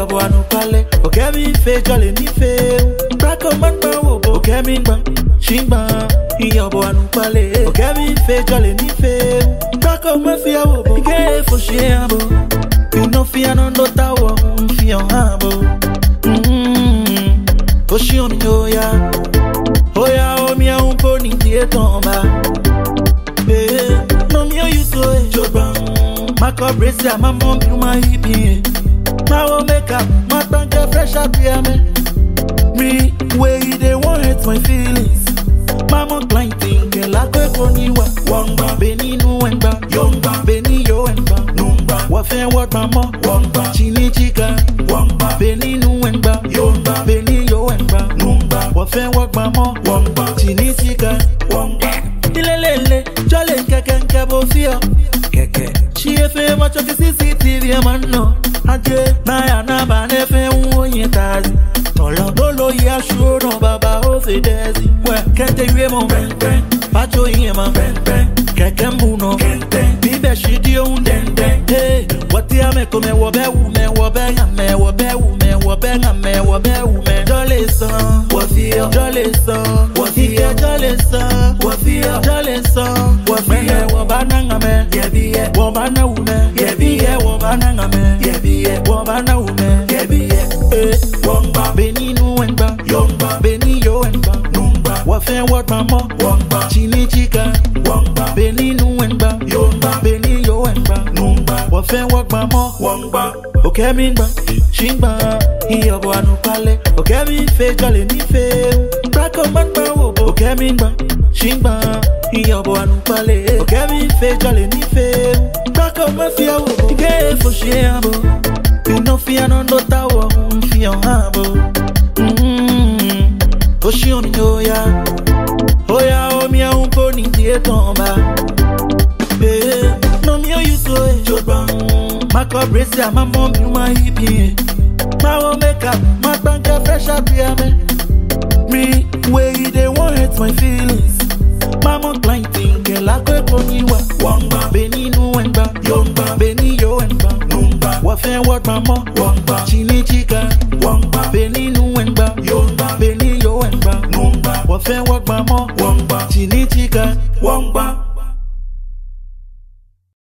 Iyobo anupale, okay mi fe jolly ni fe. Brako man ba wobo, okay mi ba, shingba. Iyobo anupale, okay mi fe jolly ni fe. Brako man fi wobo, ike fo shiabo. You no fi anondo tawo, fi on habo. Oshi on yoya, oya o mi a un poni die tomba. No mi o you so joban. Mako brace ya mama mi ma hippie. My will make up, my tongue get fresh up here, man. Me, where they won't hurt my feelings. Mama client think, like a pony, Wamba, Benny, Nuemba, Yomba, Benny, Yoemba, Numba, Wafen, what mama, Wamba, Chini Chica, Wamba, Benny, Nuemba, Yomba, Benny, Yoemba, Numba, Wafen, what mama, Wamba, Chini Chica, Wamba, Ilele, Jolly, Kakan, Cabo Fio, Keke, she a fair much of the CCTV, man, no. Aje na ya na ba ne fe unye tazi Tolo dolo ya shuro baba o se dezi We kete yue mo ben ben Pacho iye ma ben ben Keke mbuno ben ben Bibe shidi o den den Hey, wati ya me kome wobe ume Wobe ya me wobe ume Wobe ya me wobe ume Jole son, wafia Jole son, wafia Jole son, wafia Jole son, wafia Wabana ngame, yebiye Wabana ume, yebiye Wabana ngame, yebiye Wabana ume, yebiye Wamba, Beni nuenba Yomba, Beni yoenba Numba, wafen wat mama Wamba, chini chika Wamba, Beni nuenba Yomba, Beni yoenba Numba, wafen wat mama Wamba, okay minba Shingba, Iyobo anupale Okay mi fe jolly ni fe Brako man ba wobo Okay minba Shingba, Iyobo anupale Okay mi fe jolly ni fe Brako man fi wobo Ike fo shiabo You no fi anondo tawo Fi on habo Oshi on yoya Oya o mi a un poni die tomba No mi o you so joban Mako brace ya mama mi ma hippie My will make up, my tongue get fresh up here, man. Me, where they won't hurt my feelings. Mama client think, like a pony, Wamba, Benny, Nuemba, Yomba, Benny, Yoemba, Numba, Wafen, what mama, Wamba, Chini Chica, Wamba, Benny, Nuemba, Yomba, Benny, Yoemba, Numba, Wafen, what mama, Wamba, Chini Chica, Wamba.